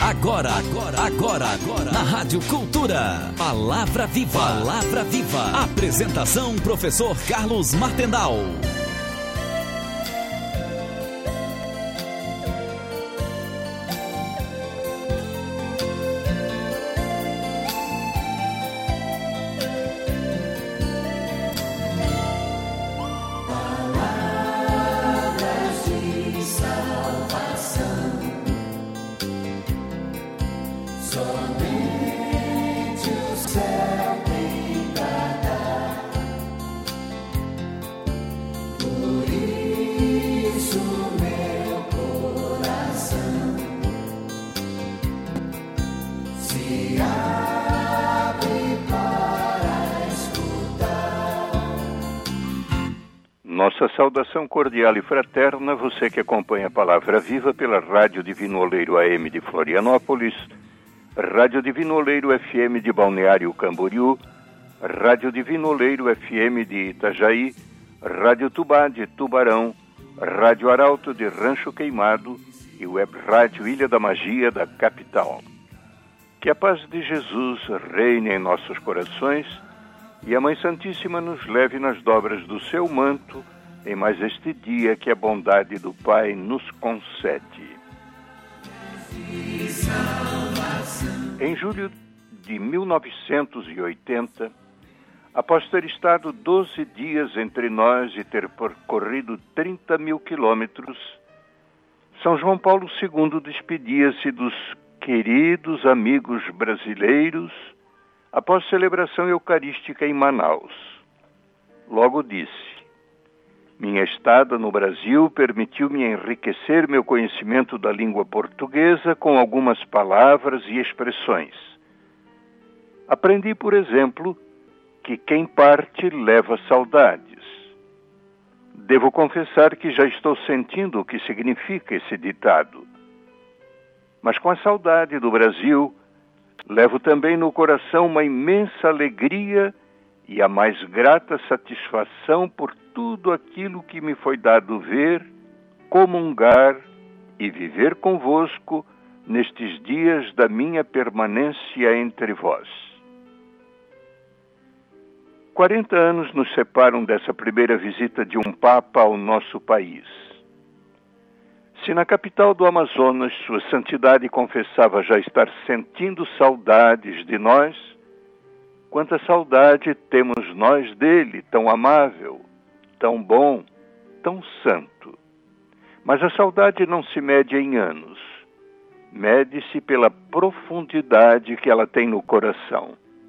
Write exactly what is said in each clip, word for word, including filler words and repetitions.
Agora, agora, agora, agora, na Rádio Cultura. Palavra Viva. Palavra Viva. Apresentação, professor Carlos Martendal. Nossa saudação cordial e fraterna, você que acompanha a Palavra Viva pela Rádio Divino Oleiro A M de Florianópolis, Rádio Divino Oleiro F M de Balneário Camboriú, Rádio Divino Oleiro F M de Itajaí, Rádio Tubá de Tubarão, Rádio Arauto de Rancho Queimado e Web Rádio Ilha da Magia da capital. Que a paz de Jesus reine em nossos corações e a Mãe Santíssima nos leve nas dobras do seu manto em mais este dia que a bondade do Pai nos concede. Em julho de mil novecentos e oitenta, após ter estado doze dias entre nós e ter percorrido trinta mil quilômetros, São João Paulo segundo despedia-se dos queridos amigos brasileiros após celebração eucarística em Manaus. Logo disse: minha estada no Brasil permitiu-me enriquecer meu conhecimento da língua portuguesa com algumas palavras e expressões. Aprendi, por exemplo, que quem parte leva saudades. Devo confessar que já estou sentindo o que significa esse ditado. Mas com a saudade do Brasil, levo também no coração uma imensa alegria e a mais grata satisfação por tudo aquilo que me foi dado ver, comungar e viver convosco nestes dias da minha permanência entre vós. Quarenta anos nos separam dessa primeira visita de um Papa ao nosso país. Se na capital do Amazonas Sua Santidade confessava já estar sentindo saudades de nós, quanta saudade temos nós dele, tão amável, tão bom, tão santo. Mas a saudade não se mede em anos, mede-se pela profundidade que ela tem no coração.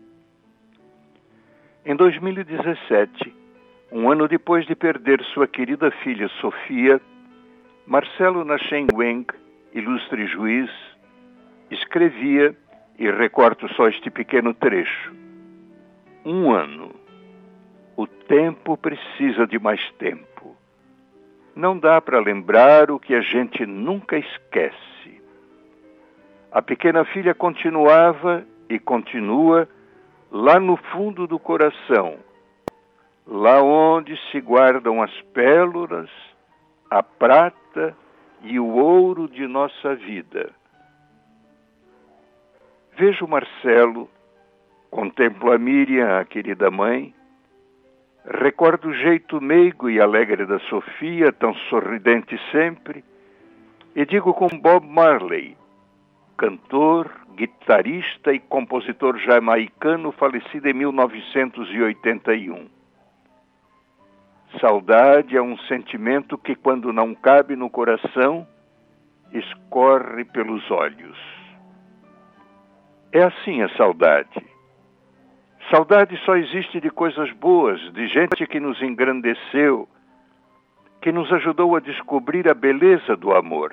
Em dois mil e dezessete, um ano depois de perder sua querida filha Sofia, Marcelo Nachem-Weng, ilustre juiz, escrevia, e recorto só este pequeno trecho: um ano. O tempo precisa de mais tempo. Não dá para lembrar o que a gente nunca esquece. A pequena filha continuava e continua lá no fundo do coração, lá onde se guardam as pérolas, a prata e o ouro de nossa vida. Vejo Marcelo, contemplo a Miriam, a querida mãe, recordo o jeito meigo e alegre da Sofia, tão sorridente sempre, e digo com Bob Marley, cantor, guitarrista e compositor jamaicano falecido em mil novecentos e oitenta e um. Saudade é um sentimento que, quando não cabe no coração, escorre pelos olhos. É assim a saudade. Saudade só existe de coisas boas, de gente que nos engrandeceu, que nos ajudou a descobrir a beleza do amor.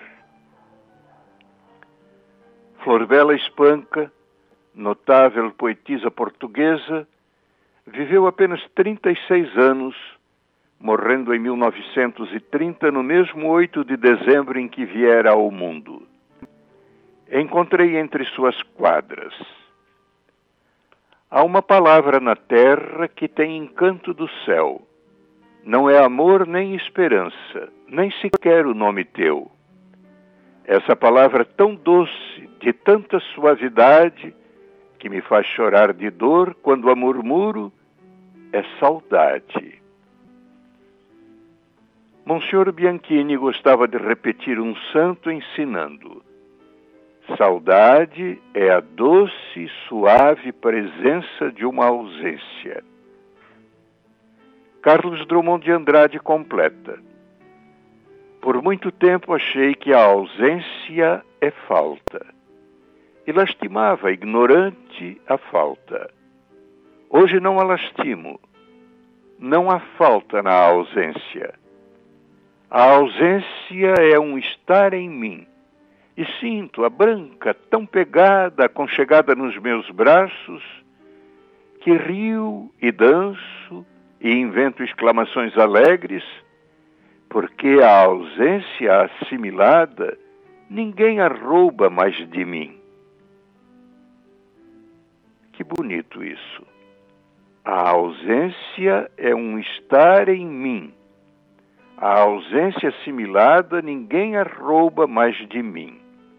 Florbela Espanca, notável poetisa portuguesa, viveu apenas trinta e seis anos, morrendo em mil novecentos e trinta, no mesmo oito de dezembro em que viera ao mundo. Encontrei entre suas quadras: há uma palavra na terra que tem encanto do céu. Não é amor nem esperança, nem sequer o nome teu. Essa palavra tão doce, de tanta suavidade que me faz chorar de dor quando a murmuro, é saudade. Monsenhor Bianchini gostava de repetir um santo ensinando: saudade é a doce e suave presença de uma ausência. Carlos Drummond de Andrade completa: por muito tempo achei que a ausência é falta, e lastimava ignorante a falta. Hoje não a lastimo. Não há falta na ausência. A ausência é um estar em mim, e sinto a branca tão pegada, aconchegada nos meus braços, que rio e danço e invento exclamações alegres, porque a ausência assimilada ninguém a rouba mais de mim. Que bonito isso. A ausência é um estar em mim. A ausência assimilada ninguém a rouba mais de mim.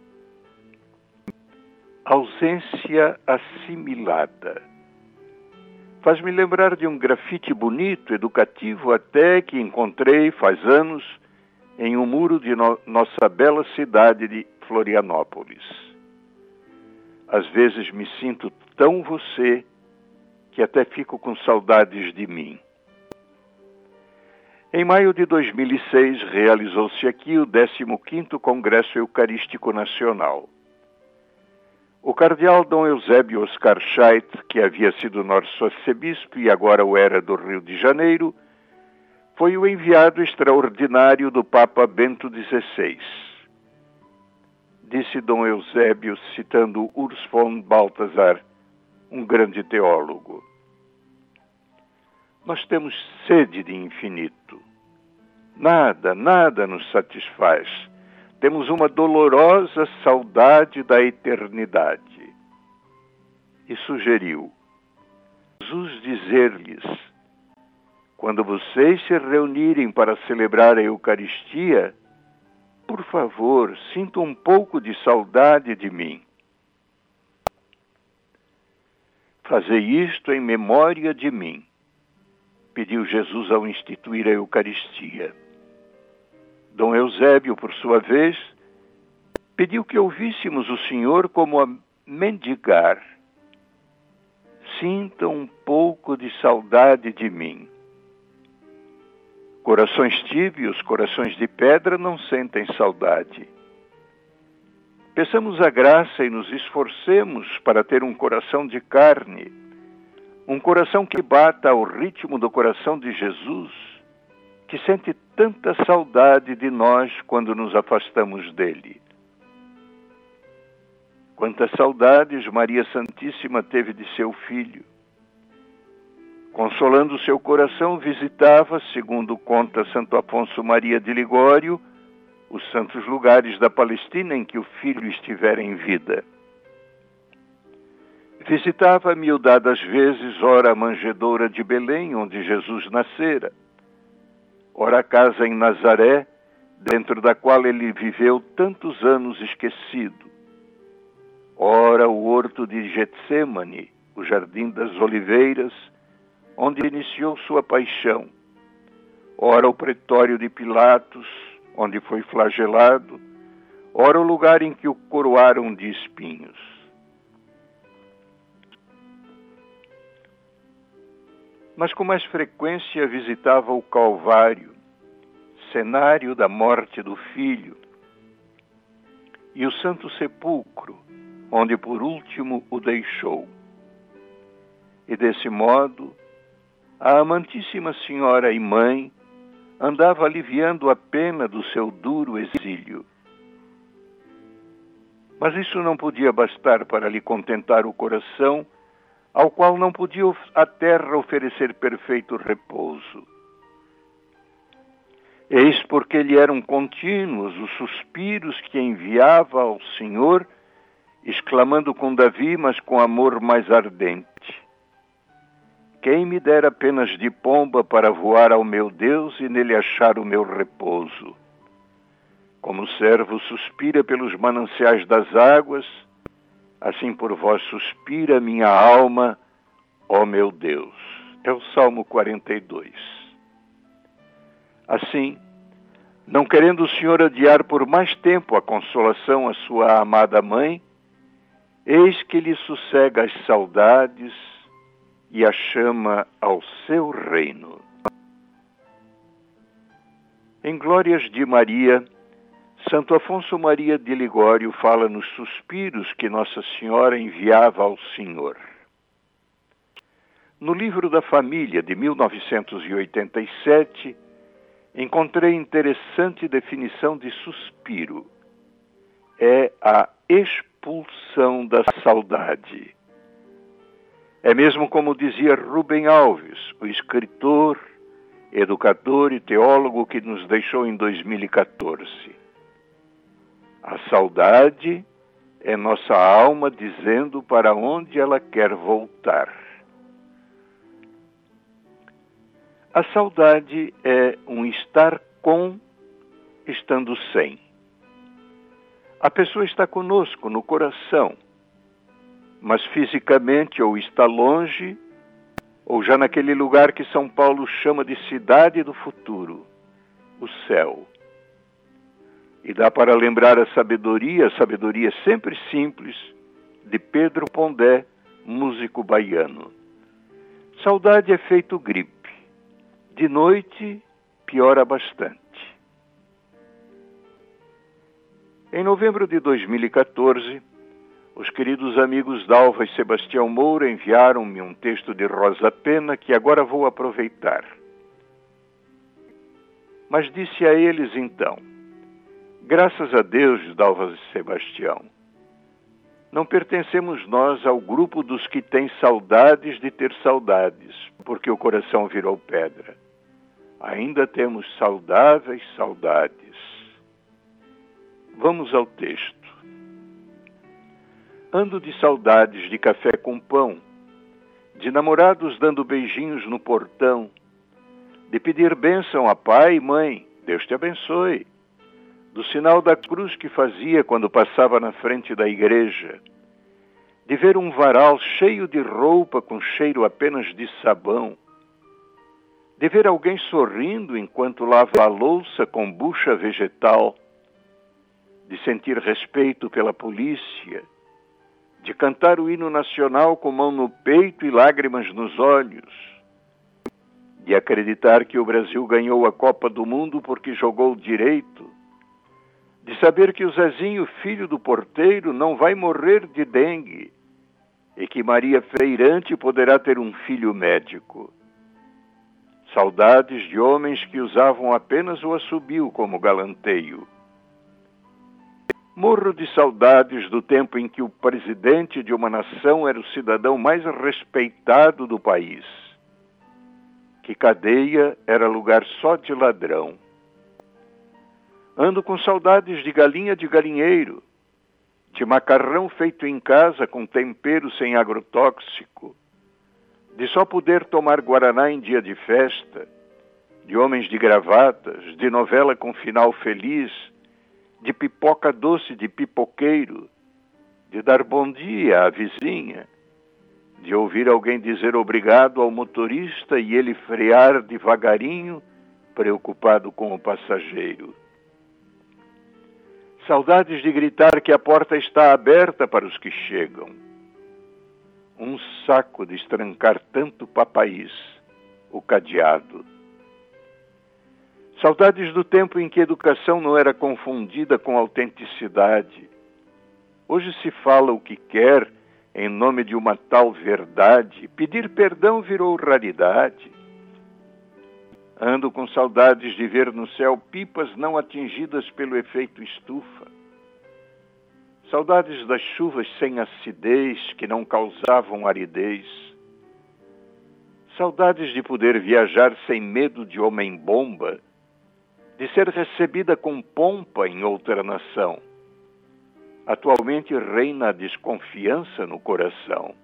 Ausência assimilada. Faz-me lembrar de um grafite bonito, educativo até, que encontrei faz anos em um muro de no- nossa bela cidade de Florianópolis. Às vezes me sinto tão você que até fico com saudades de mim. Em maio de dois mil e seis, realizou-se aqui o décimo quinto Congresso Eucarístico Nacional. O cardeal Dom Eusébio Oscar Scheidt, que havia sido nosso arcebispo e agora o era do Rio de Janeiro, foi o enviado extraordinário do Papa Bento dezesseis. Disse Dom Eusébio, citando Urs von Balthasar, um grande teólogo: nós temos sede de infinito. Nada, nada nos satisfaz. Temos uma dolorosa saudade da eternidade. E sugeriu: Jesus dizer-lhes: quando vocês se reunirem para celebrar a Eucaristia, por favor, sintam um pouco de saudade de mim. Fazei isto em memória de mim, pediu Jesus ao instituir a Eucaristia. Dom Eusébio, por sua vez, pediu que ouvíssemos o Senhor como a mendigar: sintam um pouco de saudade de mim. Corações tíbios, corações de pedra não sentem saudade. Peçamos a graça e nos esforcemos para ter um coração de carne, um coração que bata ao ritmo do coração de Jesus, que sente tanta saudade de nós quando nos afastamos dele. Quantas saudades Maria Santíssima teve de seu filho. Consolando seu coração, visitava, segundo conta Santo Afonso Maria de Ligório, os santos lugares da Palestina em que o filho estivera em vida. Visitava miudadas vezes, ora a manjedoura de Belém, onde Jesus nascera, ora a casa em Nazaré, dentro da qual ele viveu tantos anos esquecido, ora o horto de Getsêmani, o jardim das oliveiras, onde iniciou sua paixão, ora o pretório de Pilatos, onde foi flagelado, ora o lugar em que o coroaram de espinhos. Mas com mais frequência visitava o Calvário, cenário da morte do Filho, e o Santo Sepulcro, onde por último o deixou. E desse modo, a amantíssima Senhora e Mãe andava aliviando a pena do seu duro exílio. Mas isso não podia bastar para lhe contentar o coração, ao qual não podia a terra oferecer perfeito repouso. Eis porque lhe eram contínuos os suspiros que enviava ao Senhor, exclamando com Davi, mas com amor mais ardente: quem me dera penas de pomba para voar ao meu Deus e nele achar o meu repouso? Como o servo suspira pelos mananciais das águas, assim por vós suspira minha alma, ó meu Deus. É o Salmo quarenta e dois. Assim, não querendo o Senhor adiar por mais tempo a consolação à sua amada mãe, eis que lhe sossega as saudades e a chama ao seu reino. Em Glórias de Maria, Santo Afonso Maria de Ligório fala nos suspiros que Nossa Senhora enviava ao Senhor. No livro da Família, de mil novecentos e oitenta e sete, encontrei interessante definição de suspiro. É a expulsão da saudade. É mesmo como dizia Rubem Alves, o escritor, educador e teólogo que nos deixou em dois mil e quatorze. A saudade é nossa alma dizendo para onde ela quer voltar. A saudade é um estar com, estando sem. A pessoa está conosco no coração, mas fisicamente ou está longe, ou já naquele lugar que São Paulo chama de cidade do futuro, o céu. E dá para lembrar a sabedoria, a sabedoria sempre simples, de Pedro Pondé, músico baiano. Saudade é feito gripe. De noite, piora bastante. Em novembro de dois mil e quatorze, os queridos amigos Dalva e Sebastião Moura enviaram-me um texto de Rosa Pena que agora vou aproveitar. Mas disse a eles então: graças a Deus, Dalva e Sebastião, não pertencemos nós ao grupo dos que têm saudades de ter saudades, porque o coração virou pedra. Ainda temos saudáveis saudades. Vamos ao texto. Ando de saudades de café com pão, de namorados dando beijinhos no portão, de pedir bênção a pai e mãe, Deus te abençoe, do sinal da cruz que fazia quando passava na frente da igreja, de ver um varal cheio de roupa com cheiro apenas de sabão, de ver alguém sorrindo enquanto lava a louça com bucha vegetal, de sentir respeito pela polícia, de cantar o hino nacional com mão no peito e lágrimas nos olhos, de acreditar que o Brasil ganhou a Copa do Mundo porque jogou direito, de saber que o Zezinho, filho do porteiro, não vai morrer de dengue e que Maria Feirante poderá ter um filho médico. Saudades de homens que usavam apenas o assobio como galanteio. Morro de saudades do tempo em que o presidente de uma nação era o cidadão mais respeitado do país, que cadeia era lugar só de ladrão. Ando com saudades de galinha de galinheiro, de macarrão feito em casa com tempero sem agrotóxico, de só poder tomar guaraná em dia de festa, de homens de gravatas, de novela com final feliz, de pipoca doce de pipoqueiro, de dar bom dia à vizinha, de ouvir alguém dizer obrigado ao motorista e ele frear devagarinho, preocupado com o passageiro. Saudades de gritar que a porta está aberta para os que chegam. Um saco de estrancar tanto papaís, o cadeado. Saudades do tempo em que a educação não era confundida com autenticidade. Hoje se fala o que quer em nome de uma tal verdade. Pedir perdão virou raridade. Ando com saudades de ver no céu pipas não atingidas pelo efeito estufa. Saudades das chuvas sem acidez que não causavam aridez. Saudades de poder viajar sem medo de homem-bomba, de ser recebida com pompa em outra nação. Atualmente reina a desconfiança no coração.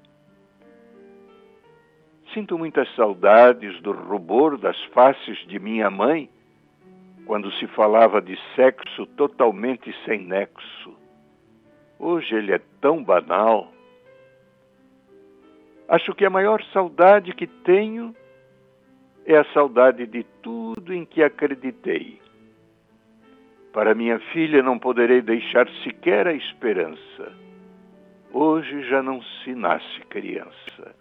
Sinto muitas saudades do rubor das faces de minha mãe, quando se falava de sexo totalmente sem nexo. hoje ele é tão banal. Acho que a maior saudade que tenho é a saudade de tudo em que acreditei. Para minha filha não poderei deixar sequer a esperança. Hoje já não se nasce criança.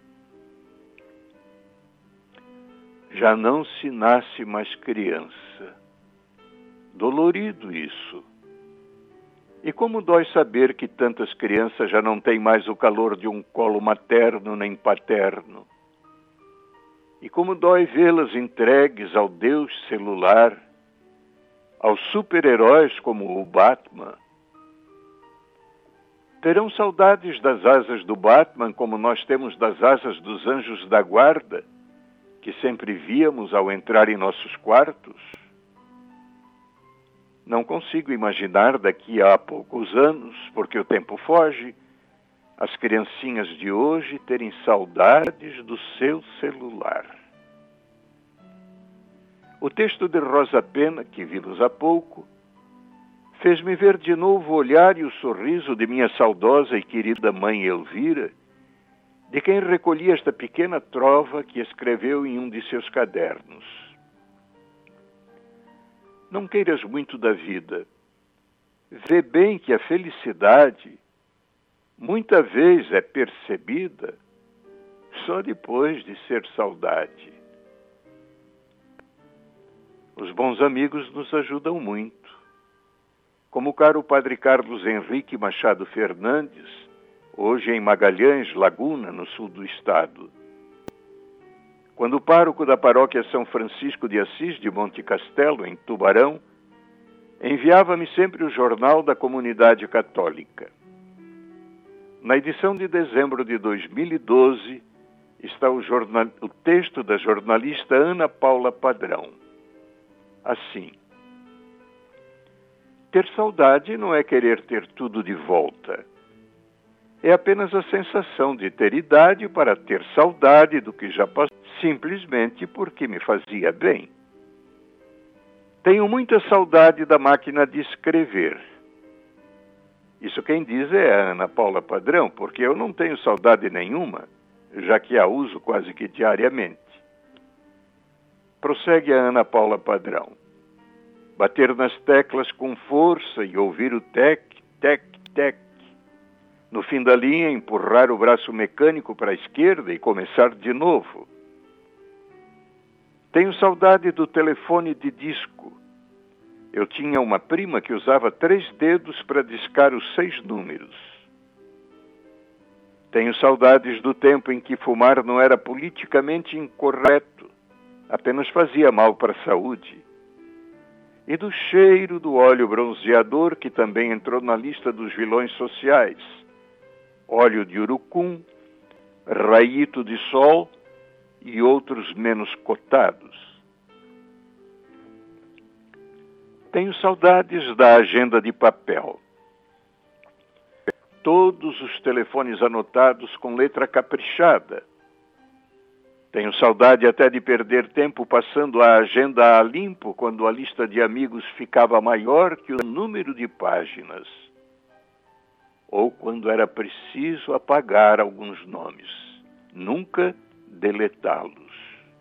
Já não se nasce mais criança. Dolorido isso. E como dói saber que tantas crianças já não têm mais o calor de um colo materno nem paterno. E como dói vê-las entregues ao Deus celular, aos super-heróis como o Batman. Terão saudades das asas do Batman como nós temos das asas dos anjos da guarda, que sempre víamos ao entrar em nossos quartos? Não consigo imaginar daqui a poucos anos, porque o tempo foge, as criancinhas de hoje terem saudades do seu celular. O texto de Rosa Pena, que vimos há pouco, fez-me ver de novo o olhar e o sorriso de minha saudosa e querida mãe Elvira, de quem recolhi esta pequena trova que escreveu em um de seus cadernos. Não queiras muito da vida. Vê bem que a felicidade muita vez é percebida só depois de ser saudade. Os bons amigos nos ajudam muito. Como o caro padre Carlos Henrique Machado Fernandes, hoje em Magalhães, Laguna, no sul do estado. Quando o pároco da paróquia São Francisco de Assis de Monte Castelo, em Tubarão, enviava-me sempre o jornal da comunidade católica. Na edição de dezembro de dois mil e doze está o, jornal... o texto da jornalista Ana Paula Padrão. Assim: ter saudade não é querer ter tudo de volta. É apenas a sensação de ter idade para ter saudade do que já passou, simplesmente porque me fazia bem. Tenho muita saudade da máquina de escrever. Isso quem diz é a Ana Paula Padrão, porque eu não tenho saudade nenhuma, já que a uso quase que diariamente. Prossegue a Ana Paula Padrão. Bater nas teclas com força e ouvir o tec, tec, tec. No fim da linha, empurrar o braço mecânico para a esquerda e começar de novo. Tenho saudade do telefone de disco. Eu tinha uma prima que usava três dedos para discar os seis números. Tenho saudades do tempo em que fumar não era politicamente incorreto, apenas fazia mal para a saúde. E do cheiro do óleo bronzeador, que também entrou na lista dos vilões sociais. Óleo de urucum, raíto de sol e outros menos cotados. Tenho saudades da agenda de papel. Todos os telefones anotados com letra caprichada. Tenho saudade até de perder tempo passando a agenda a limpo quando a lista de amigos ficava maior que o número de páginas. Ou quando era preciso apagar alguns nomes. Nunca deletá-los.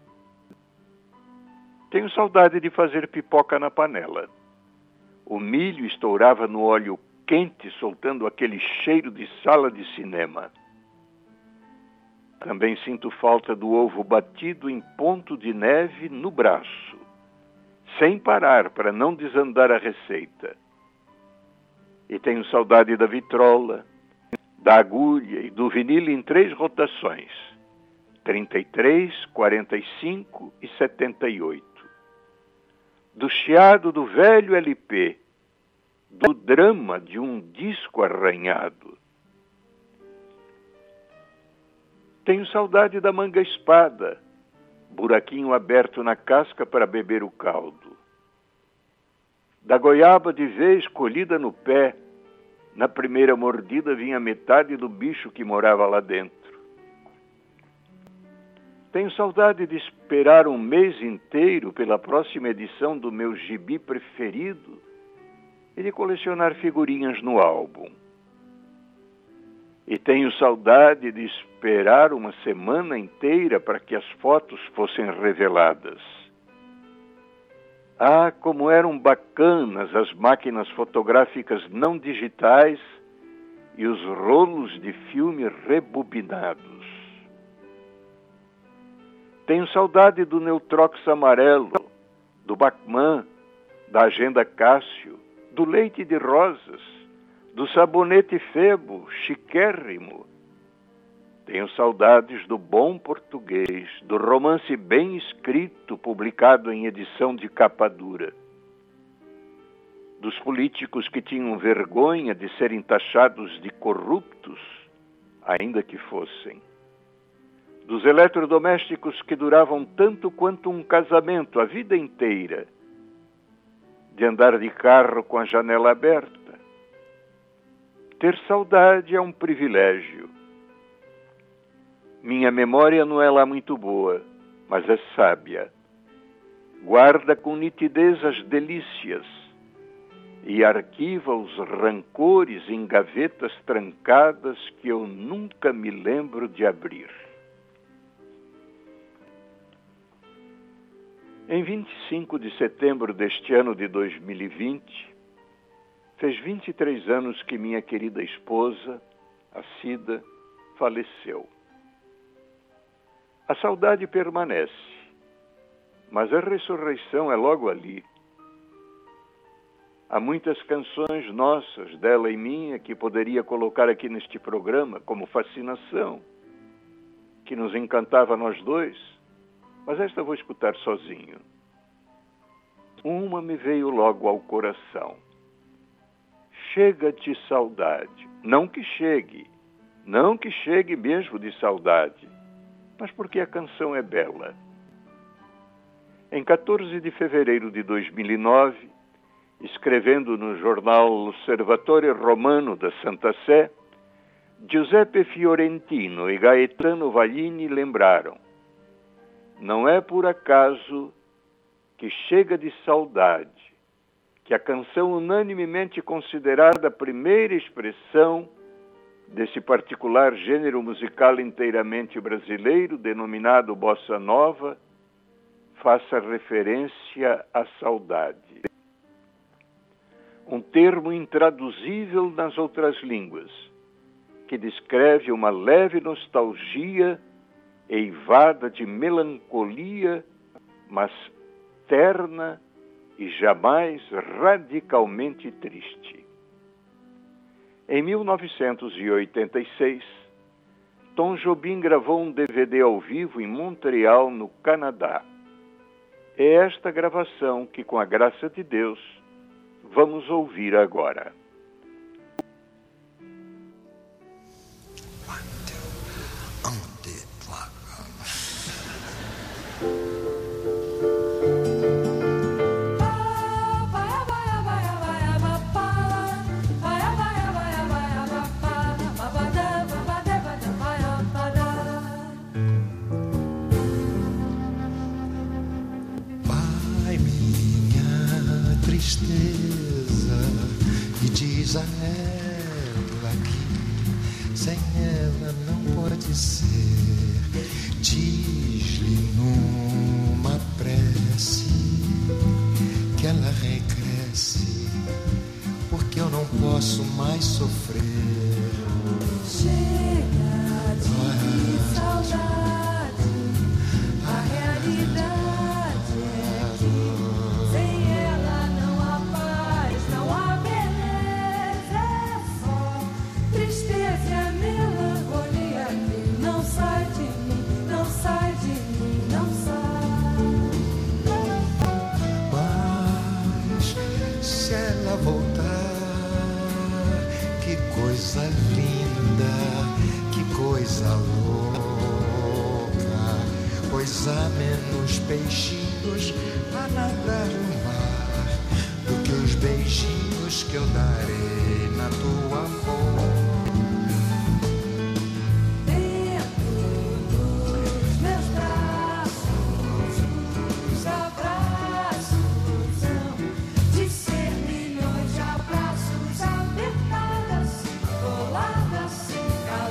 Tenho saudade de fazer pipoca na panela. O milho estourava no óleo quente, soltando aquele cheiro de sala de cinema. Também sinto falta do ovo batido em ponto de neve no braço, sem parar para não desandar a receita. E tenho saudade da vitrola, da agulha e do vinil em três rotações, trinta e três, quarenta e cinco e setenta e oito. Do chiado do velho L P, do drama de um disco arranhado. Tenho saudade da manga espada, buraquinho aberto na casca para beber o caldo. Da goiaba de vez colhida no pé, na primeira mordida vinha metade do bicho que morava lá dentro. Tenho saudade de esperar um mês inteiro pela próxima edição do meu gibi preferido e de colecionar figurinhas no álbum. E tenho saudade de esperar uma semana inteira para que as fotos fossem reveladas. Ah, como eram bacanas as máquinas fotográficas não digitais e os rolos de filme rebobinados. Tenho saudade do Neutrox amarelo, do Bachmann, da Agenda Cássio, do leite de rosas, do sabonete Febo, chiquérrimo. Tenho saudades do bom português, do romance bem escrito, publicado em edição de capa dura. Dos políticos que tinham vergonha de serem taxados de corruptos, ainda que fossem. Dos eletrodomésticos que duravam tanto quanto um casamento a vida inteira. De andar de carro com a janela aberta. Ter saudade é um privilégio. Minha memória não é lá muito boa, mas é sábia. Guarda com nitidez as delícias e arquiva os rancores em gavetas trancadas que eu nunca me lembro de abrir. Em vinte e cinco de setembro deste ano de dois mil e vinte, fez vinte e três anos que minha querida esposa, a Cida, faleceu. A saudade permanece, mas a ressurreição é logo ali. Há muitas canções nossas, dela e minha, que poderia colocar aqui neste programa como fascinação, que nos encantava a nós dois, mas esta vou escutar sozinho. Uma me veio logo ao coração. Chega-te saudade. Não que chegue, não que chegue mesmo de saudade, mas porque a canção é bela. Em quatorze de fevereiro de dois mil e nove, escrevendo no jornal Osservatore Romano da Santa Sé, Giuseppe Fiorentino e Gaetano Vaglini lembraram: não é por acaso que chega de saudade, que a canção unanimemente considerada a primeira expressão desse particular gênero musical inteiramente brasileiro, denominado Bossa Nova, faça referência à saudade. Um termo intraduzível nas outras línguas, que descreve uma leve nostalgia eivada de melancolia, mas terna e jamais radicalmente triste. Em mil novecentos e oitenta e seis, Tom Jobim gravou um D V D ao vivo em Montreal, no Canadá. É esta gravação que, com a graça de Deus, vamos ouvir agora. E diz a ela que sem ela não pode ser. Diz-lhe numa prece que ela regresse, porque eu não posso mais sofrer. Chega de saudade, a realidade. Coisa linda, que coisa louca, pois há menos peixinhos a nadar no mar do que os beijinhos que eu darei na tua boca. Coladas,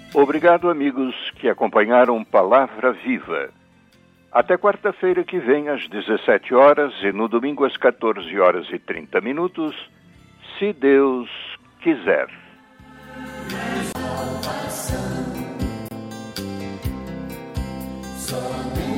Obrigado, amigos que acompanharam Palavra Viva. Até quarta-feira que vem, às dezessete horas, e no domingo às quatorze horas e trinta minutos, se Deus quiser. Salvação, somente